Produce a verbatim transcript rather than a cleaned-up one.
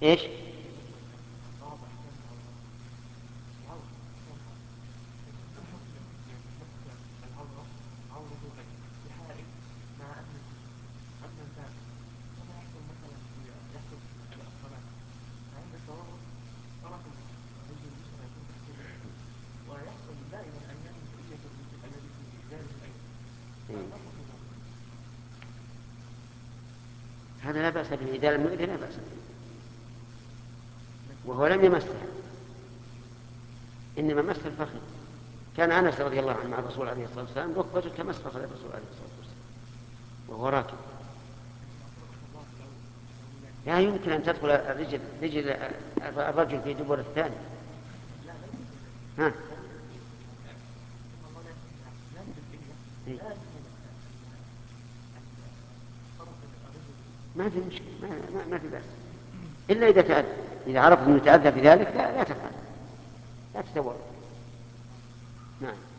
إيش؟ هذا لا بأس به، إزالة المؤذي لا بأس به، وهو لم يمسه، إنما مس الفخذ. كان أنس رضي الله عنه مع الرسول عليه الصلاة والسلام ركبته تمس فخذ الرسول عليه الصلاة والسلام وهو راكب. لا يمكن أن تدخل الرجل رجل الرجل في دبر الثاني. ها؟ إيه؟ ما في مشكلة، ما, ما, ما في بأس، إلا إذا تأذى، إذا عرف أنه يتأذى في ذلك لا, لا تفعل، لا تتورط. نعم.